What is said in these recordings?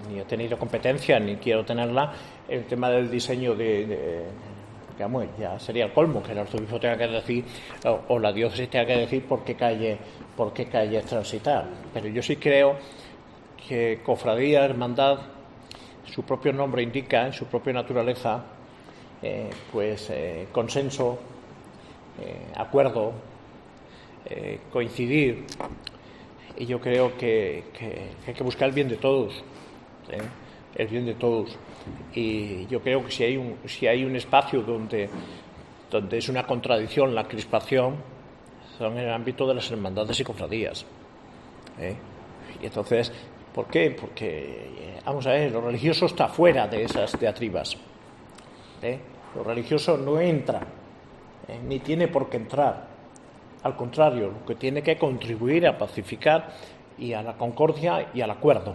ni he tenido competencia, ni quiero tenerla, el tema del diseño digamos, ya sería el colmo, que el arzobispo tenga que decir, o la diócesis tenga que decir por qué calle transitar. Pero yo sí creo que cofradía, hermandad, su propio nombre indica, en su propia naturaleza, consenso, acuerdo, coincidir, y yo creo que hay que buscar el bien de todos, el bien de todos, y yo creo que si hay un espacio donde es una contradicción la crispación, son en el ámbito de las hermandades y cofradías, y entonces, ¿por qué? Porque, vamos a ver, lo religioso está fuera de esas diatribas, lo religioso no entra, ni tiene por qué entrar. Al contrario, lo que tiene que contribuir a pacificar y a la concordia y al acuerdo.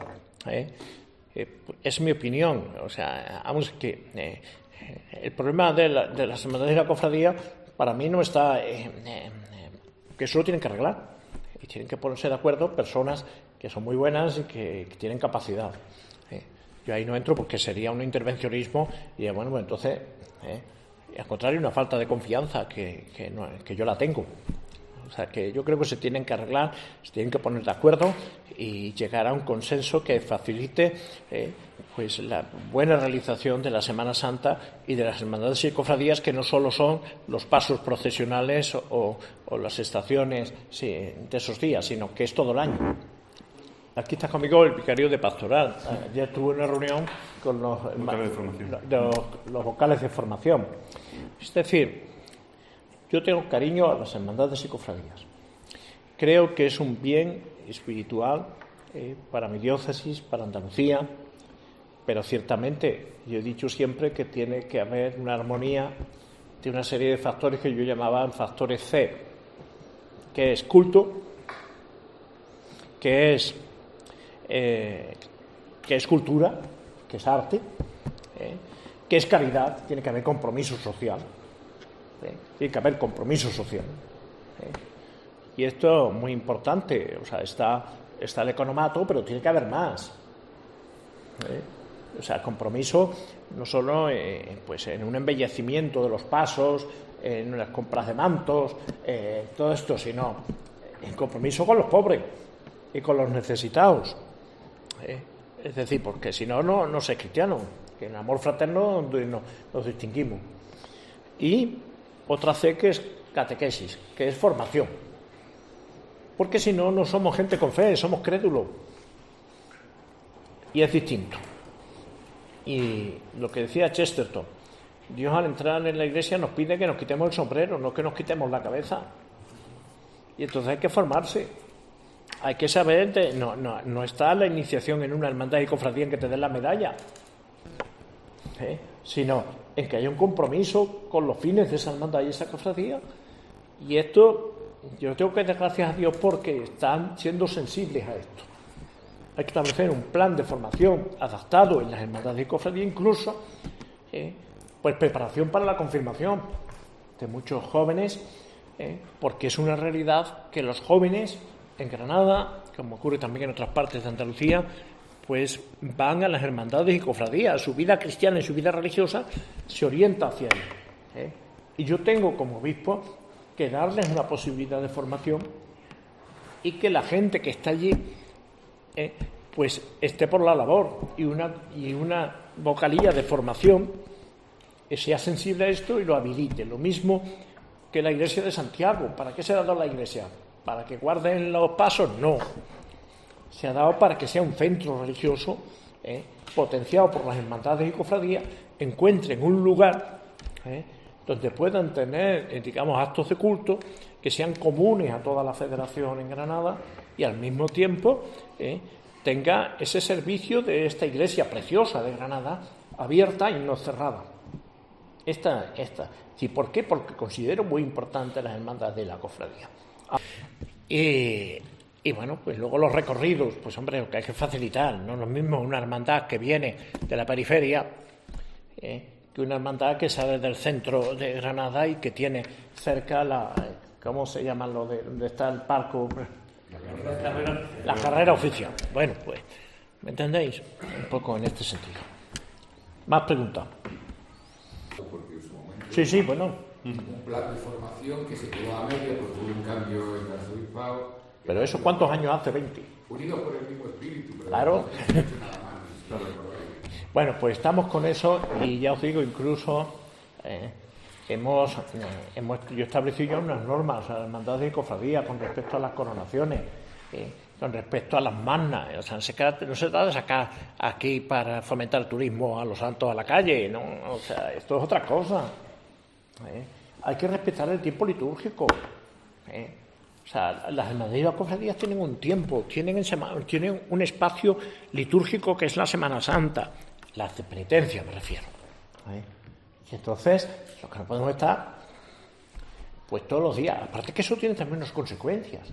Es mi opinión. O sea, vamos, que el problema de las hermandades y la cofradía, para mí no está que eso lo tienen que arreglar y tienen que ponerse de acuerdo personas que son muy buenas y que tienen capacidad. Yo ahí no entro porque sería un intervencionismo y bueno, pues entonces, al contrario, una falta de confianza que yo la tengo. O sea, que yo creo que se tienen que arreglar, se tienen que poner de acuerdo y llegar a un consenso que facilite la buena realización de la Semana Santa y de las hermandades y cofradías, que no solo son los pasos procesionales o las estaciones de esos días, sino que es todo el año. Aquí está conmigo el vicario de pastoral. Ayer tuve una reunión con los vocales de formación. Es decir, yo tengo cariño a las hermandades y cofradías. Creo que es un bien espiritual para mi diócesis, para Andalucía, pero ciertamente yo he dicho siempre que tiene que haber una armonía de una serie de factores que yo llamaba factores C, que es culto, que es cultura, que es arte, que es caridad, tiene que haber compromiso social. Tiene que haber compromiso social. Y esto es muy importante. O sea, está el economato, pero tiene que haber más. O sea, compromiso no solo en un embellecimiento de los pasos, en las compras de mantos, todo esto, sino en compromiso con los pobres y con los necesitados. Es decir, porque si no sé cristiano, que en amor fraterno nos distinguimos. Y otra C, que es catequesis, que es formación. Porque si no somos gente con fe, somos crédulos. Y es distinto. Y lo que decía Chesterton, Dios al entrar en la iglesia nos pide que nos quitemos el sombrero, no que nos quitemos la cabeza. Y entonces hay que formarse. Hay que saber, no está la iniciación en una hermandad y cofradía en que te den la medalla, sino en que haya un compromiso con los fines de esa hermandad y esa cofradía. Y esto, yo tengo que dar gracias a Dios porque están siendo sensibles a esto. Hay que establecer un plan de formación adaptado en las hermandades y cofradías, incluso preparación para la confirmación de muchos jóvenes, porque es una realidad que los jóvenes en Granada, como ocurre también en otras partes de Andalucía, pues van a las hermandades y cofradías. Su vida cristiana y su vida religiosa se orienta hacia ahí. Y yo tengo como obispo que darles una posibilidad de formación y que la gente que está allí pues esté por la labor y una vocalía de formación sea sensible a esto y lo habilite. Lo mismo que la Iglesia de Santiago. ¿Para qué se ha dado la Iglesia? ¿Para que guarden los pasos? No. Se ha dado para que sea un centro religioso potenciado por las hermandades y cofradías, encuentren un lugar donde puedan tener, digamos, actos de culto que sean comunes a toda la federación en Granada y al mismo tiempo tenga ese servicio de esta iglesia preciosa de Granada abierta y no cerrada. Esta. ¿Sí? ¿Por qué? Porque considero muy importante las hermandades de la cofradía. Y bueno, pues luego los recorridos, pues hombre, lo que hay que facilitar, no es lo mismo una hermandad que viene de la periferia que una hermandad que sale del centro de Granada y que tiene cerca ¿cómo se llama donde está el parco? La carrera oficial. Bueno, pues ¿Me entendéis? Un poco en este sentido. Más preguntas. Sí, bueno. Un plan de formación que se quedó a medio porque hubo un cambio en el arzobispado. ¿Pero eso cuántos años hace? 20. Unidos por el mismo espíritu. Pero Claro. No Bueno, pues estamos con eso y ya os digo, incluso yo he establecido ya unas normas a las hermandades de cofradía con respecto a las coronaciones, con respecto a las magnas. O sea, no se trata de sacar aquí para fomentar el turismo a los santos a la calle, ¿no? O sea, esto es otra cosa. Hay que respetar el tiempo litúrgico. O sea, las hermandades y las cofradías tienen un tiempo, tienen un espacio litúrgico que es la Semana Santa, las de penitencia me refiero. Y entonces, lo que no podemos estar pues todos los días. Aparte que eso tiene también unas consecuencias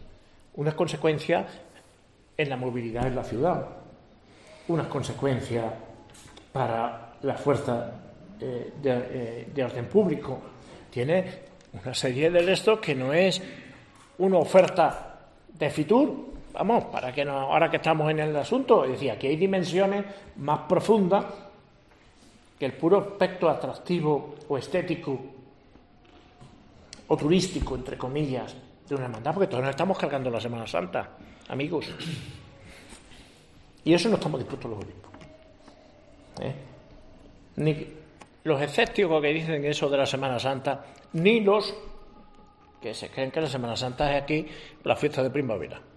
en la movilidad en la ciudad, unas consecuencias para la fuerza de orden público. Tiene una serie de esto que no es una oferta de Fitur, vamos, para que no, ahora que estamos en el asunto, es decir, aquí hay dimensiones más profundas que el puro aspecto atractivo o estético o turístico, entre comillas, de una hermandad, porque todos nos estamos cargando la Semana Santa, amigos. Y eso no estamos dispuestos los obispos. Ni los escépticos que dicen eso de la Semana Santa, ni los que se creen que la Semana Santa es aquí la fiesta de primavera.